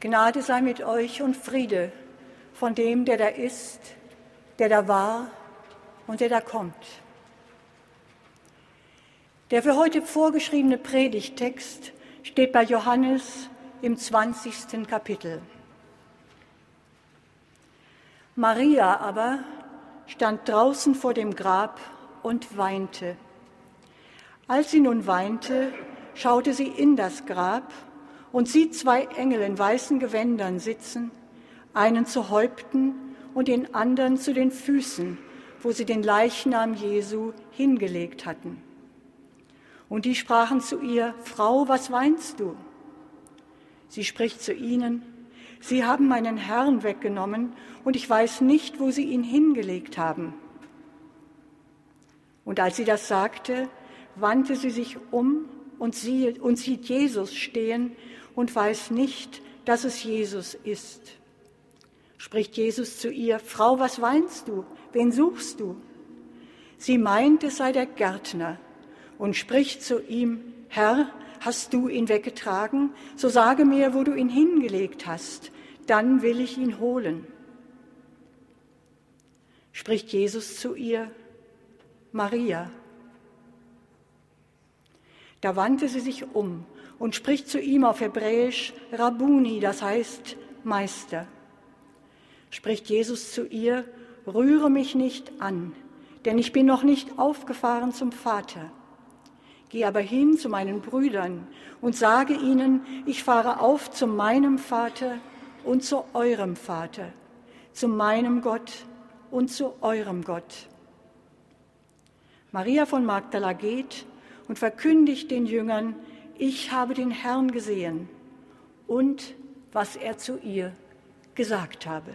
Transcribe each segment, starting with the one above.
Gnade sei mit euch und Friede von dem, der da ist, der da war und der da kommt. Der für heute vorgeschriebene Predigttext steht bei Johannes im 20. Kapitel. Maria aber stand draußen vor dem Grab und weinte. Als sie nun weinte, schaute sie in das Grab und sieht 2 Engel in weißen Gewändern sitzen, einen zu Häupten und den anderen zu den Füßen, wo sie den Leichnam Jesu hingelegt hatten. Und die sprachen zu ihr: Frau, was weinst du? Sie spricht zu ihnen: Sie haben meinen Herrn weggenommen, und ich weiß nicht, wo sie ihn hingelegt haben. Und als sie das sagte, wandte sie sich um und sieht Jesus stehen und weiß nicht, dass es Jesus ist. Spricht Jesus zu ihr: Frau, was weinst du? Wen suchst du? Sie meint, es sei der Gärtner, und spricht zu ihm: Herr, hast du ihn weggetragen? So sage mir, wo du ihn hingelegt hast, dann will ich ihn holen. Spricht Jesus zu ihr: Maria. Da wandte sie sich um und spricht zu ihm auf Hebräisch Rabbuni, das heißt Meister. Spricht Jesus zu ihr: Rühre mich nicht an, denn ich bin noch nicht aufgefahren zum Vater. Geh aber hin zu meinen Brüdern und sage ihnen, ich fahre auf zu meinem Vater und zu eurem Vater, zu meinem Gott und zu eurem Gott. Maria von Magdala geht und verkündigt den Jüngern: Ich habe den Herrn gesehen und was er zu ihr gesagt habe.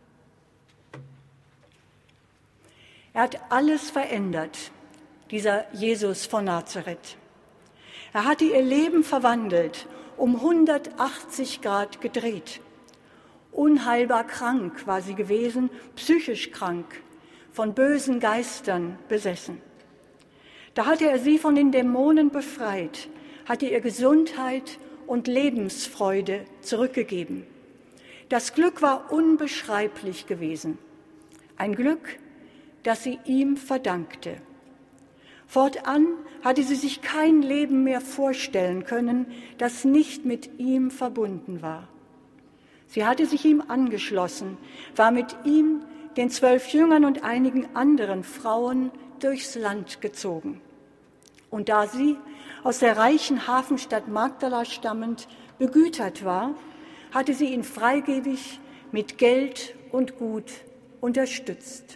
Er hat alles verändert, dieser Jesus von Nazareth. Er hatte ihr Leben verwandelt, um 180 Grad gedreht. Unheilbar krank war sie gewesen, psychisch krank, von bösen Geistern besessen. Da hatte er sie von den Dämonen befreit, hatte ihr Gesundheit und Lebensfreude zurückgegeben. Das Glück war unbeschreiblich gewesen. Ein Glück, das sie ihm verdankte. Fortan hatte sie sich kein Leben mehr vorstellen können, das nicht mit ihm verbunden war. Sie hatte sich ihm angeschlossen, war mit ihm, den 12 Jüngern und einigen anderen Frauen durchs Land gezogen. Und da sie, aus der reichen Hafenstadt Magdala stammend, begütert war, hatte sie ihn freigebig mit Geld und Gut unterstützt.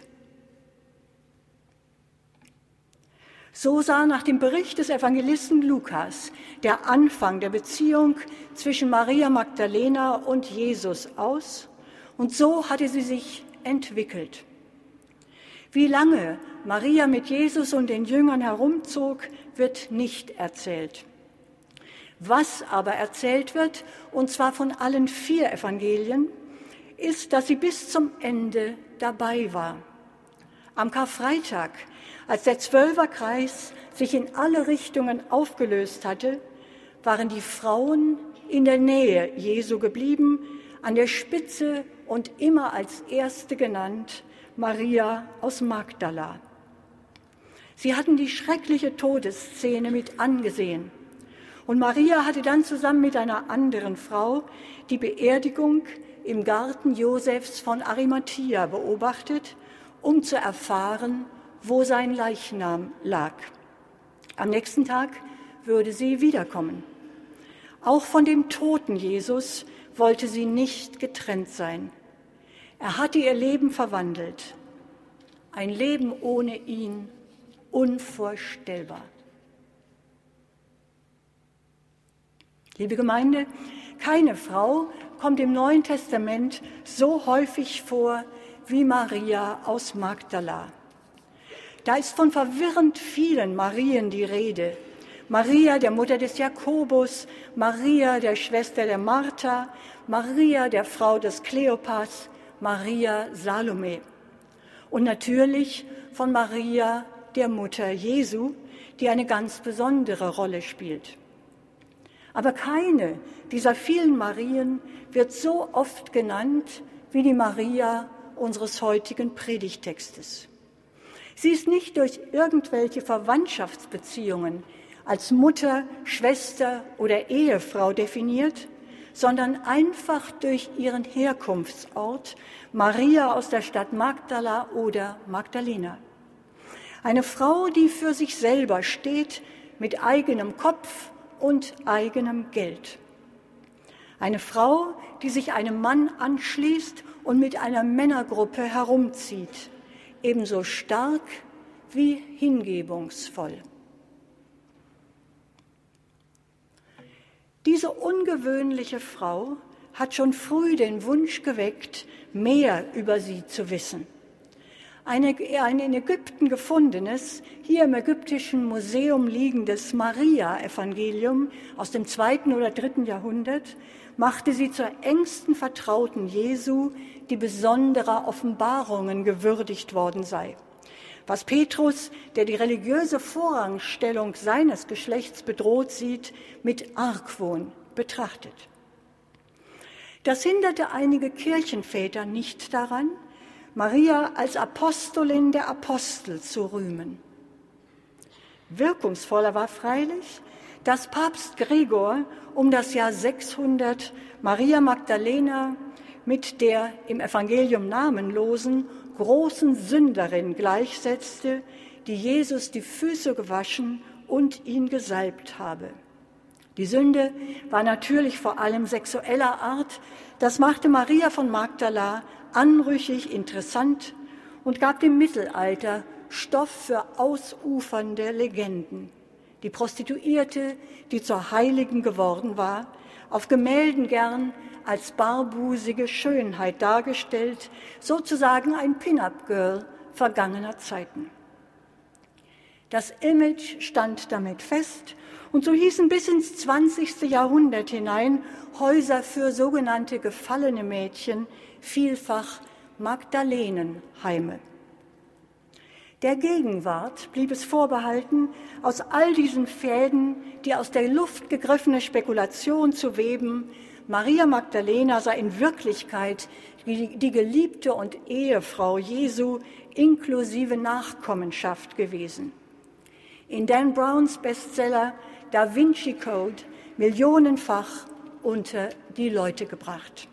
So sah nach dem Bericht des Evangelisten Lukas der Anfang der Beziehung zwischen Maria Magdalena und Jesus aus, und so hatte sie sich entwickelt. Wie lange Maria mit Jesus und den Jüngern herumzog, wird nicht erzählt. Was aber erzählt wird, und zwar von allen 4 Evangelien, ist, dass sie bis zum Ende dabei war. Am Karfreitag, als der 12er-Kreis sich in alle Richtungen aufgelöst hatte, waren die Frauen in der Nähe Jesu geblieben, an der Spitze und immer als Erste genannt Maria aus Magdala. Sie hatten die schreckliche Todesszene mit angesehen. Und Maria hatte dann zusammen mit einer anderen Frau die Beerdigung im Garten Josefs von Arimathia beobachtet, um zu erfahren, wo sein Leichnam lag. Am nächsten Tag würde sie wiederkommen. Auch von dem toten Jesus wollte sie nicht getrennt sein. Er hatte ihr Leben verwandelt. Ein Leben ohne ihn unvorstellbar. Liebe Gemeinde, keine Frau kommt im Neuen Testament so häufig vor wie Maria aus Magdala. Da ist von verwirrend vielen Marien die Rede. Maria, der Mutter des Jakobus, Maria, der Schwester der Martha, Maria, der Frau des Kleopas, Maria Salome. Und natürlich von Maria, der Mutter Jesu, die eine ganz besondere Rolle spielt. Aber keine dieser vielen Marien wird so oft genannt wie die Maria unseres heutigen Predigttextes. Sie ist nicht durch irgendwelche Verwandtschaftsbeziehungen als Mutter, Schwester oder Ehefrau definiert, sondern einfach durch ihren Herkunftsort, Maria aus der Stadt Magdala oder Magdalena. Eine Frau, die für sich selber steht, mit eigenem Kopf und eigenem Geld. Eine Frau, die sich einem Mann anschließt und mit einer Männergruppe herumzieht, ebenso stark wie hingebungsvoll. Diese ungewöhnliche Frau hat schon früh den Wunsch geweckt, mehr über sie zu wissen. Ein in Ägypten gefundenes, hier im Ägyptischen Museum liegendes Maria-Evangelium aus dem 2. oder 3. Jahrhundert machte sie zur engsten Vertrauten Jesu, die besonderer Offenbarungen gewürdigt worden sei. Was Petrus, der die religiöse Vorrangstellung seines Geschlechts bedroht sieht, mit Argwohn betrachtet. Das hinderte einige Kirchenväter nicht daran, Maria als Apostolin der Apostel zu rühmen. Wirkungsvoller war freilich, dass Papst Gregor um das Jahr 600 Maria Magdalena mit der im Evangelium namenlosen großen Sünderin gleichsetzte, die Jesus die Füße gewaschen und ihn gesalbt habe. Die Sünde war natürlich vor allem sexueller Art. Das machte Maria von Magdala anrüchig, interessant und gab dem Mittelalter Stoff für ausufernde Legenden. Die Prostituierte, die zur Heiligen geworden war, auf Gemälden gern als barbusige Schönheit dargestellt, sozusagen ein Pin-up-Girl vergangener Zeiten. Das Image stand damit fest und so hießen bis ins 20. Jahrhundert hinein Häuser für sogenannte gefallene Mädchen vielfach Magdalenenheime. Der Gegenwart blieb es vorbehalten, aus all diesen Fäden die aus der Luft gegriffene Spekulation zu weben, Maria Magdalena sei in Wirklichkeit die Geliebte und Ehefrau Jesu inklusive Nachkommenschaft gewesen. In Dan Browns Bestseller Da Vinci Code millionenfach unter die Leute gebracht.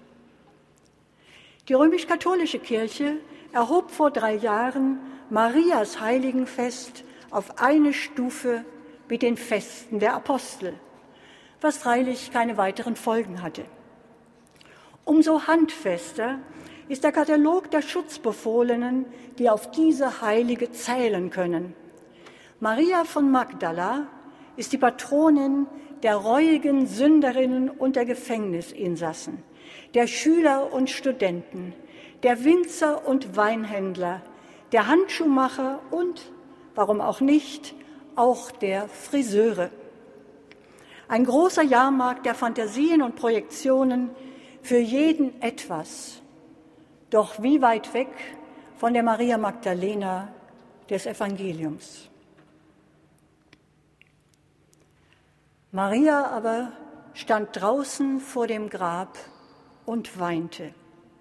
Die römisch-katholische Kirche erhob vor 3 Jahren Marias Heiligenfest auf eine Stufe mit den Festen der Apostel, was freilich keine weiteren Folgen hatte. Umso handfester ist der Katalog der Schutzbefohlenen, die auf diese Heilige zählen können. Maria von Magdala ist die Patronin der reuigen Sünderinnen und der Gefängnisinsassen, der Schüler und Studenten, der Winzer und Weinhändler, der Handschuhmacher und, warum auch nicht, auch der Friseure. Ein großer Jahrmarkt der Fantasien und Projektionen, für jeden etwas. Doch wie weit weg von der Maria Magdalena des Evangeliums. Maria aber stand draußen vor dem Grab und weinte.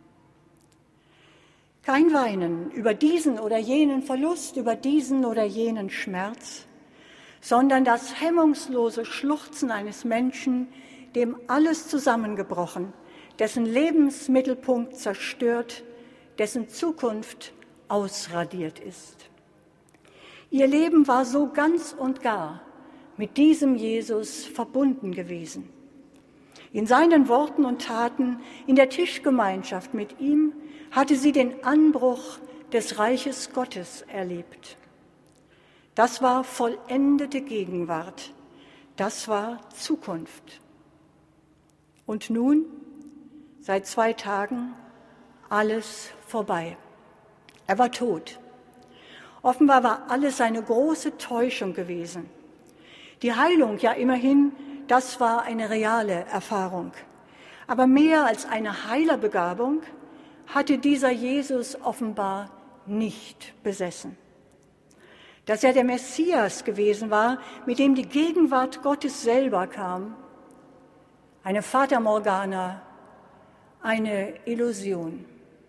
Kein Weinen über diesen oder jenen Verlust, über diesen oder jenen Schmerz, sondern das hemmungslose Schluchzen eines Menschen, dem alles zusammengebrochen, dessen Lebensmittelpunkt zerstört, dessen Zukunft ausradiert ist. Ihr Leben war so ganz und gar mit diesem Jesus verbunden gewesen. In seinen Worten und Taten, in der Tischgemeinschaft mit ihm, hatte sie den Anbruch des Reiches Gottes erlebt. Das war vollendete Gegenwart, das war Zukunft. Und nun, seit 2 Tagen, alles vorbei. Er war tot. Offenbar war alles eine große Täuschung gewesen. Die Heilung, ja immerhin, das war eine reale Erfahrung. Aber mehr als eine Heilerbegabung hatte dieser Jesus offenbar nicht besessen. Dass er der Messias gewesen war, mit dem die Gegenwart Gottes selber kam, eine Fata Morgana, eine Illusion.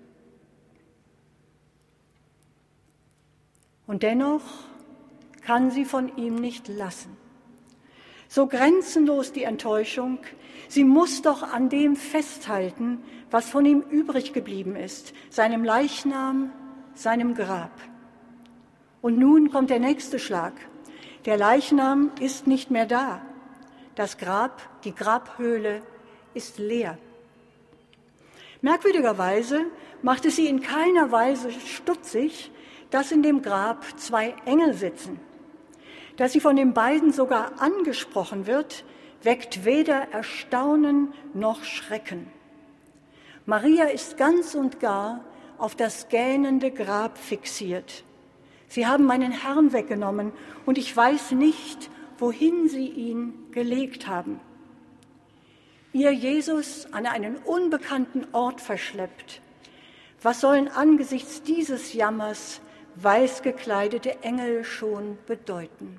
Und dennoch kann sie von ihm nicht lassen. So grenzenlos die Enttäuschung, sie muss doch an dem festhalten, was von ihm übrig geblieben ist, seinem Leichnam, seinem Grab. Und nun kommt der nächste Schlag. Der Leichnam ist nicht mehr da. Das Grab, die Grabhöhle, ist leer. Merkwürdigerweise macht es sie in keiner Weise stutzig, dass in dem Grab 2 Engel sitzen. Dass sie von den beiden sogar angesprochen wird, weckt weder Erstaunen noch Schrecken. Maria ist ganz und gar auf das gähnende Grab fixiert. Sie haben meinen Herrn weggenommen und ich weiß nicht, wohin sie ihn gelegt haben. Ihr Jesus an einen unbekannten Ort verschleppt. Was sollen angesichts dieses Jammers weiß gekleidete Engel schon bedeuten?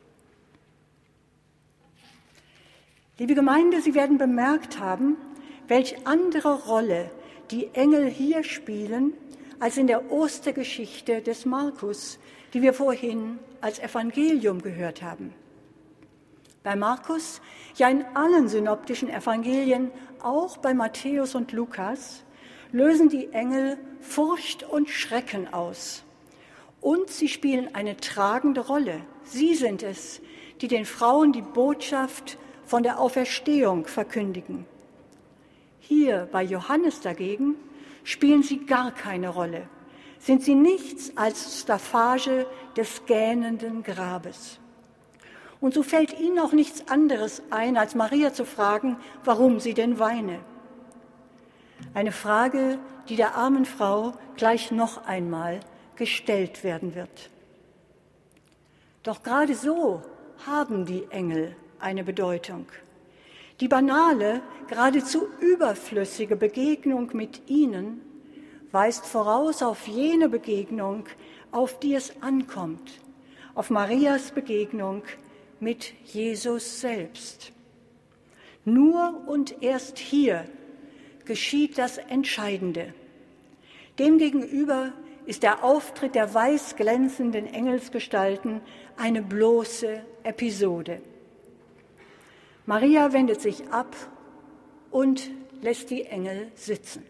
Liebe Gemeinde, Sie werden bemerkt haben, welch andere Rolle die Engel hier spielen, als in der Ostergeschichte des Markus, die wir vorhin als Evangelium gehört haben. Bei Markus, ja in allen synoptischen Evangelien, auch bei Matthäus und Lukas, lösen die Engel Furcht und Schrecken aus. Und sie spielen eine tragende Rolle. Sie sind es, die den Frauen die Botschaft von der Auferstehung verkündigen. Hier bei Johannes dagegen spielen sie gar keine Rolle, sind sie nichts als Staffage des gähnenden Grabes. Und so fällt ihnen auch nichts anderes ein, als Maria zu fragen, warum sie denn weine. Eine Frage, die der armen Frau gleich noch einmal gestellt werden wird. Doch gerade so haben die Engel eine Bedeutung. Die banale, geradezu überflüssige Begegnung mit ihnen weist voraus auf jene Begegnung, auf die es ankommt, auf Marias Begegnung mit Jesus selbst. Nur und erst hier geschieht das Entscheidende. Demgegenüber ist der Auftritt der weiß glänzenden Engelsgestalten eine bloße Episode. Maria wendet sich ab und lässt die Engel sitzen.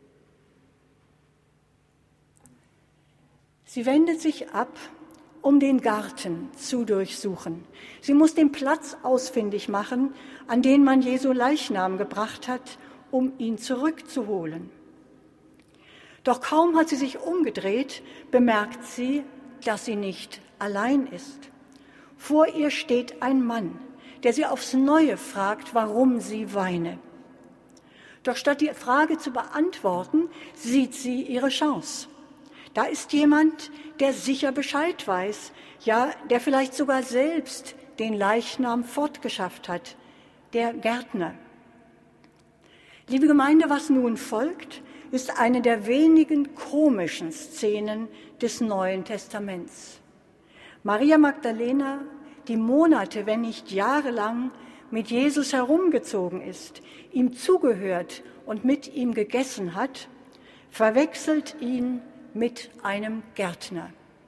Sie wendet sich ab, um den Garten zu durchsuchen. Sie muss den Platz ausfindig machen, an den man Jesu Leichnam gebracht hat, um ihn zurückzuholen. Doch kaum hat sie sich umgedreht, bemerkt sie, dass sie nicht allein ist. Vor ihr steht ein Mann, der sie aufs Neue fragt, warum sie weine. Doch statt die Frage zu beantworten, sieht sie ihre Chance. Da ist jemand, der sicher Bescheid weiß, ja, der vielleicht sogar selbst den Leichnam fortgeschafft hat, der Gärtner. Liebe Gemeinde, was nun folgt, ist eine der wenigen komischen Szenen des Neuen Testaments. Maria Magdalena, die Monate, wenn nicht jahrelang mit Jesus herumgezogen ist, ihm zugehört und mit ihm gegessen hat, verwechselt ihn mit einem Gärtner.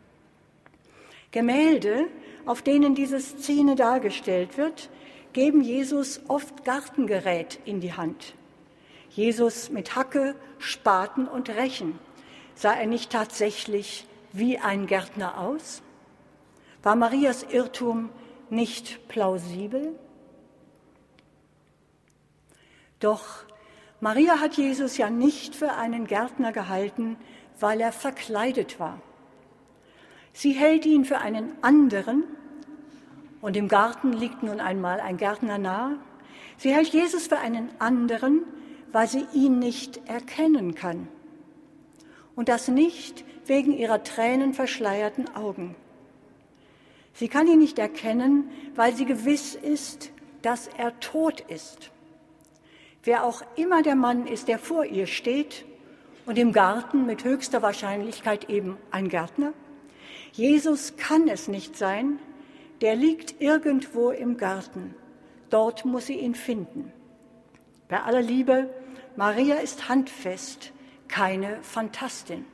Gemälde, auf denen diese Szene dargestellt wird, geben Jesus oft Gartengerät in die Hand. Jesus mit Hacke, Spaten und Rechen. Sah er nicht tatsächlich wie ein Gärtner aus? War Marias Irrtum nicht plausibel? Doch Maria hat Jesus ja nicht für einen Gärtner gehalten, weil er verkleidet war. Sie hält ihn für einen anderen, und im Garten liegt nun einmal ein Gärtner nahe. Sie hält Jesus für einen anderen, weil sie ihn nicht erkennen kann. Und das nicht wegen ihrer tränenverschleierten Augen. Sie kann ihn nicht erkennen, weil sie gewiss ist, dass er tot ist. Wer auch immer der Mann ist, der vor ihr steht, und im Garten mit höchster Wahrscheinlichkeit eben ein Gärtner, Jesus kann es nicht sein, der liegt irgendwo im Garten. Dort muss sie ihn finden. Bei aller Liebe, Maria ist handfest, keine Phantastin.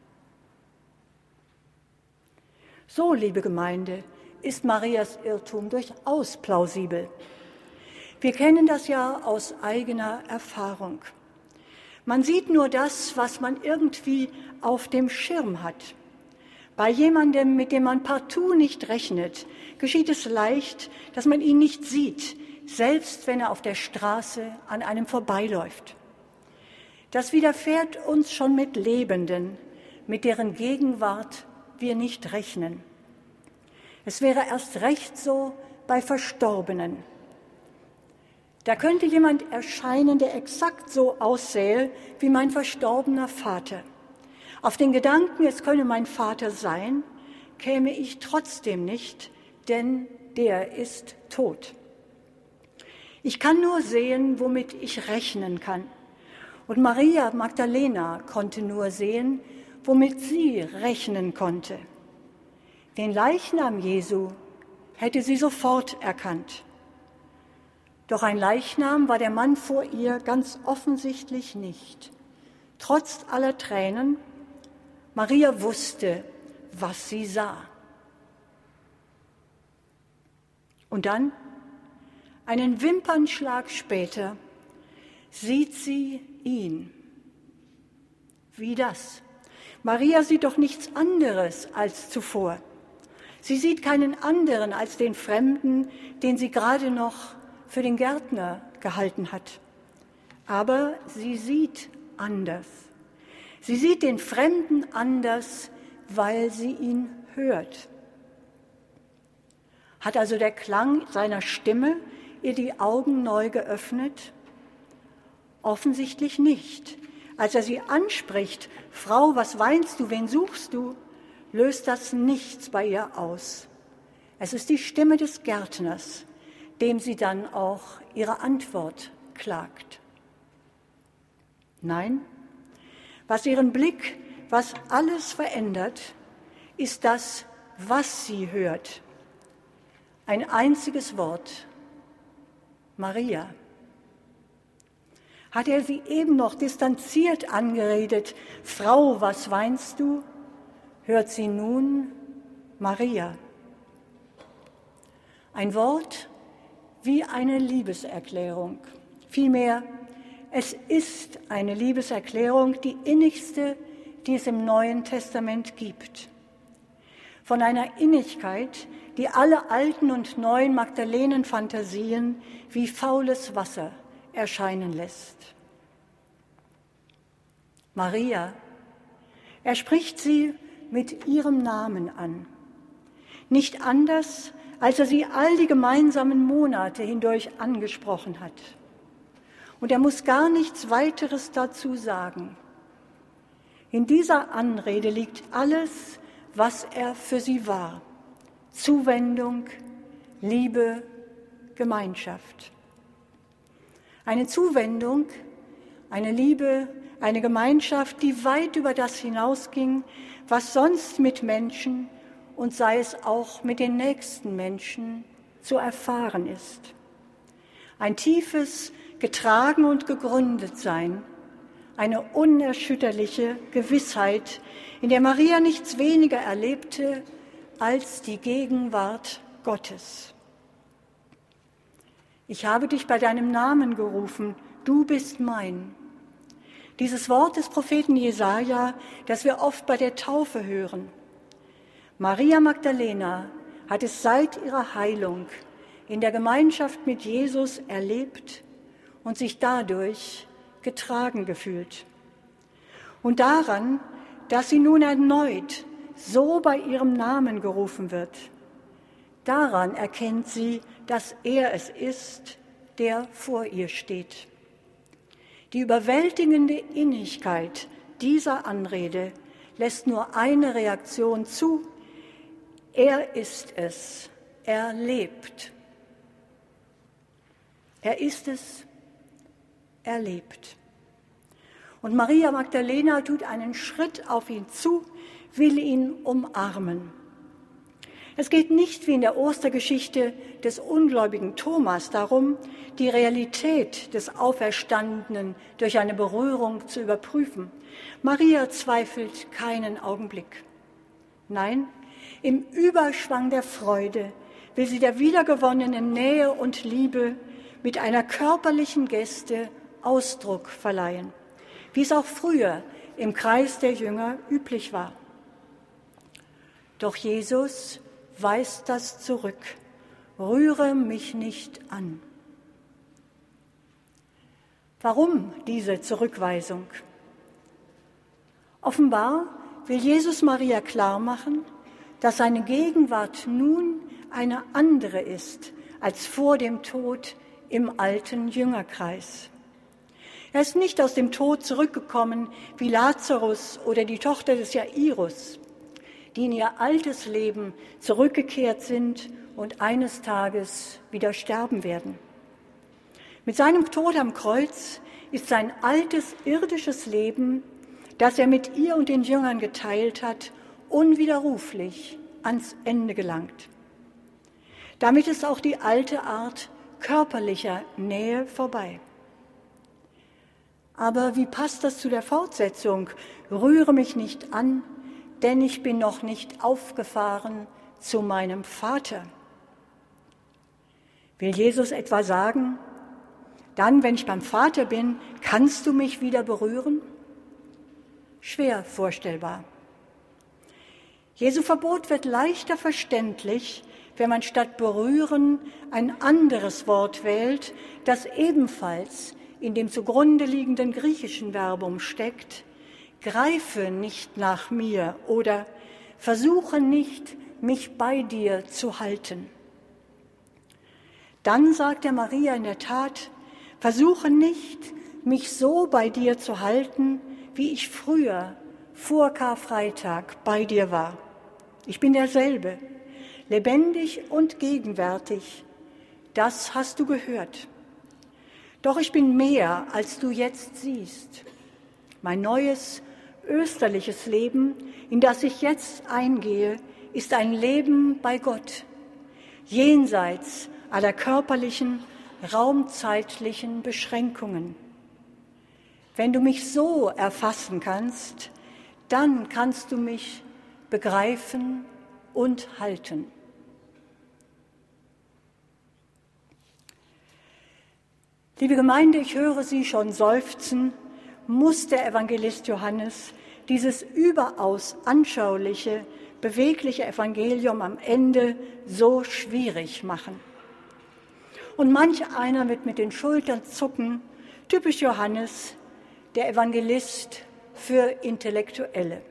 So, liebe Gemeinde, ist Marias Irrtum durchaus plausibel. Wir kennen das ja aus eigener Erfahrung. Man sieht nur das, was man irgendwie auf dem Schirm hat. Bei jemandem, mit dem man partout nicht rechnet, geschieht es leicht, dass man ihn nicht sieht, selbst wenn er auf der Straße an einem vorbeiläuft. Das widerfährt uns schon mit Lebenden, mit deren Gegenwart wir nicht rechnen. Es wäre erst recht so bei Verstorbenen. Da könnte jemand erscheinen, der exakt so aussähe wie mein verstorbener Vater. Auf den Gedanken, es könne mein Vater sein, käme ich trotzdem nicht, denn der ist tot. Ich kann nur sehen, womit ich rechnen kann. Und Maria Magdalena konnte nur sehen, womit sie rechnen konnte. Den Leichnam Jesu hätte sie sofort erkannt. Doch ein Leichnam war der Mann vor ihr ganz offensichtlich nicht. Trotz aller Tränen, Maria wusste, was sie sah. Und dann, einen Wimpernschlag später, sieht sie ihn. Wie das? Maria sieht doch nichts anderes als zuvor. Sie sieht keinen anderen als den Fremden, den sie gerade noch für den Gärtner gehalten hat. Aber sie sieht anders. Sie sieht den Fremden anders, weil sie ihn hört. Hat also der Klang seiner Stimme ihr die Augen neu geöffnet? Offensichtlich nicht. Als er sie anspricht, Frau, was weinst du, wen suchst du, löst das nichts bei ihr aus. Es ist die Stimme des Gärtners, dem sie dann auch ihre Antwort klagt. Nein, was ihren Blick, was alles verändert, ist das, was sie hört. Ein einziges Wort, Maria. Hat er sie eben noch distanziert angeredet, Frau, was weinst du? Hört sie nun Maria. Ein Wort wie eine Liebeserklärung. Vielmehr, es ist eine Liebeserklärung, die innigste, die es im Neuen Testament gibt. Von einer Innigkeit, die alle alten und neuen Magdalenen-Fantasien wie faules Wasser erscheinen lässt. Maria, er spricht sie mit ihrem Namen an. Nicht anders, als er sie all die gemeinsamen Monate hindurch angesprochen hat. Und er muss gar nichts weiteres dazu sagen. In dieser Anrede liegt alles, was er für sie war. Zuwendung, Liebe, Gemeinschaft. Eine Zuwendung, eine Liebe, eine Gemeinschaft, die weit über das hinausging, was sonst mit Menschen und sei es auch mit den nächsten Menschen zu erfahren ist. Ein tiefes Getragen und gegründet sein, eine unerschütterliche Gewissheit, in der Maria nichts weniger erlebte als die Gegenwart Gottes. Ich habe dich bei deinem Namen gerufen, du bist mein. Dieses Wort des Propheten Jesaja, das wir oft bei der Taufe hören. Maria Magdalena hat es seit ihrer Heilung in der Gemeinschaft mit Jesus erlebt und sich dadurch getragen gefühlt. Und daran, dass sie nun erneut so bei ihrem Namen gerufen wird, daran erkennt sie, dass er es ist, der vor ihr steht. Die überwältigende Innigkeit dieser Anrede lässt nur eine Reaktion zu: Er ist es, er lebt. Er ist es, er lebt. Und Maria Magdalena tut einen Schritt auf ihn zu, will ihn umarmen. Es geht nicht wie in der Ostergeschichte des ungläubigen Thomas darum, die Realität des Auferstandenen durch eine Berührung zu überprüfen. Maria zweifelt keinen Augenblick. Nein, im Überschwang der Freude will sie der wiedergewonnenen Nähe und Liebe mit einer körperlichen Geste Ausdruck verleihen, wie es auch früher im Kreis der Jünger üblich war. Doch Jesus weist das zurück. Rühre mich nicht an. Warum diese Zurückweisung? Offenbar will Jesus Maria klarmachen, dass seine Gegenwart nun eine andere ist als vor dem Tod im alten Jüngerkreis. Er ist nicht aus dem Tod zurückgekommen wie Lazarus oder die Tochter des Jairus, die in ihr altes Leben zurückgekehrt sind und eines Tages wieder sterben werden. Mit seinem Tod am Kreuz ist sein altes irdisches Leben, das er mit ihr und den Jüngern geteilt hat, unwiderruflich ans Ende gelangt. Damit ist auch die alte Art körperlicher Nähe vorbei. Aber wie passt das zu der Fortsetzung? Rühre mich nicht an, denn ich bin noch nicht aufgefahren zu meinem Vater. Will Jesus etwa sagen, dann, wenn ich beim Vater bin, kannst du mich wieder berühren? Schwer vorstellbar. Jesu Verbot wird leichter verständlich, wenn man statt berühren ein anderes Wort wählt, das ebenfalls in dem zugrunde liegenden griechischen Verbum steckt: Greife nicht nach mir oder versuche nicht, mich bei dir zu halten. Dann sagt er Maria in der Tat: Versuche nicht, mich so bei dir zu halten, wie ich früher vor Karfreitag bei dir war. Ich bin derselbe, lebendig und gegenwärtig. Das hast du gehört. Doch ich bin mehr, als du jetzt siehst. Mein neues, österliches Leben, in das ich jetzt eingehe, ist ein Leben bei Gott, jenseits aller körperlichen, raumzeitlichen Beschränkungen. Wenn du mich so erfassen kannst, dann kannst du mich begreifen und halten. Liebe Gemeinde, ich höre Sie schon seufzen. Muss der Evangelist Johannes dieses überaus anschauliche, bewegliche Evangelium am Ende so schwierig machen? Und manch einer wird mit den Schultern zucken, typisch Johannes, der Evangelist für Intellektuelle.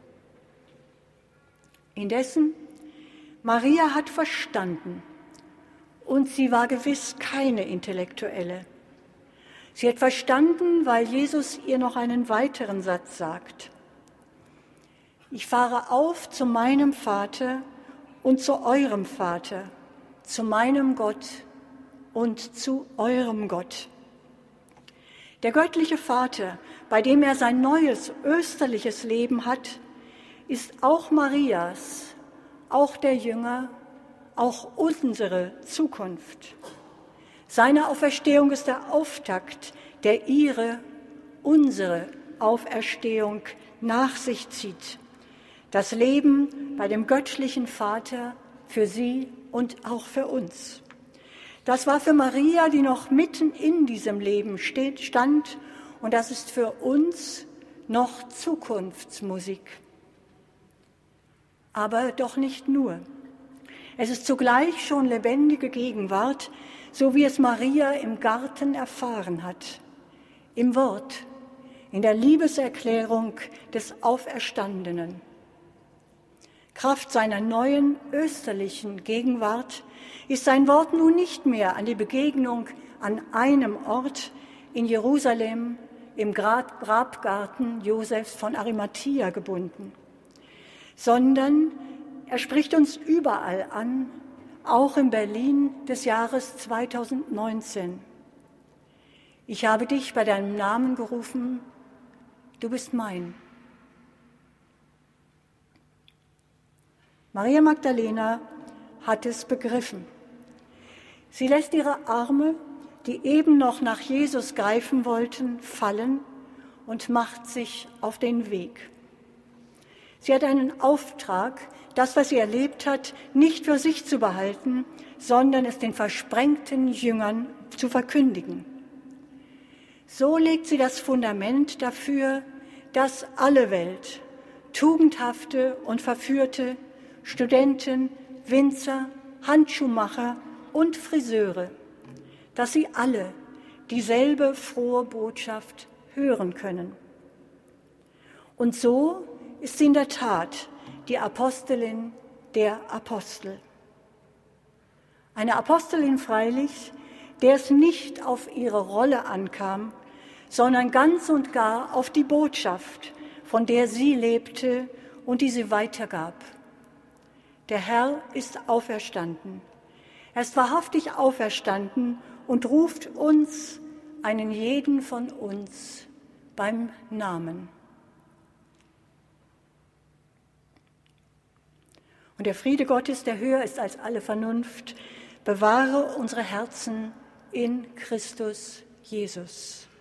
Indessen, Maria hat verstanden, und sie war gewiss keine Intellektuelle. Sie hat verstanden, weil Jesus ihr noch einen weiteren Satz sagt. Ich fahre auf zu meinem Vater und zu eurem Vater, zu meinem Gott und zu eurem Gott. Der göttliche Vater, bei dem er sein neues österliches Leben hat, ist auch Marias, auch der Jünger, auch unsere Zukunft. Seine Auferstehung ist der Auftakt, der ihre, unsere Auferstehung nach sich zieht. Das Leben bei dem göttlichen Vater für sie und auch für uns. Das war für Maria, die noch mitten in diesem Leben stand, und das ist für uns noch Zukunftsmusik. Aber doch nicht nur. Es ist zugleich schon lebendige Gegenwart, so wie es Maria im Garten erfahren hat, im Wort, in der Liebeserklärung des Auferstandenen. Kraft seiner neuen österlichen Gegenwart ist sein Wort nun nicht mehr an die Begegnung an einem Ort in Jerusalem im Grabgarten Josefs von Arimathia gebunden, sondern er spricht uns überall an, auch in Berlin des Jahres 2019. Ich habe dich bei deinem Namen gerufen, du bist mein. Maria Magdalena hat es begriffen. Sie lässt ihre Arme, die eben noch nach Jesus greifen wollten, fallen und macht sich auf den Weg. Sie hat einen Auftrag, das, was sie erlebt hat, nicht für sich zu behalten, sondern es den versprengten Jüngern zu verkündigen. So legt sie das Fundament dafür, dass alle Welt, tugendhafte und verführte, Studenten, Winzer, Handschuhmacher und Friseure, dass sie alle dieselbe frohe Botschaft hören können. Und so ist sie in der Tat die Apostelin der Apostel. Eine Apostelin freilich, der es nicht auf ihre Rolle ankam, sondern ganz und gar auf die Botschaft, von der sie lebte und die sie weitergab. Der Herr ist auferstanden. Er ist wahrhaftig auferstanden und ruft uns, einen jeden von uns, beim Namen. Und der Friede Gottes, der höher ist als alle Vernunft, bewahre unsere Herzen in Christus Jesus.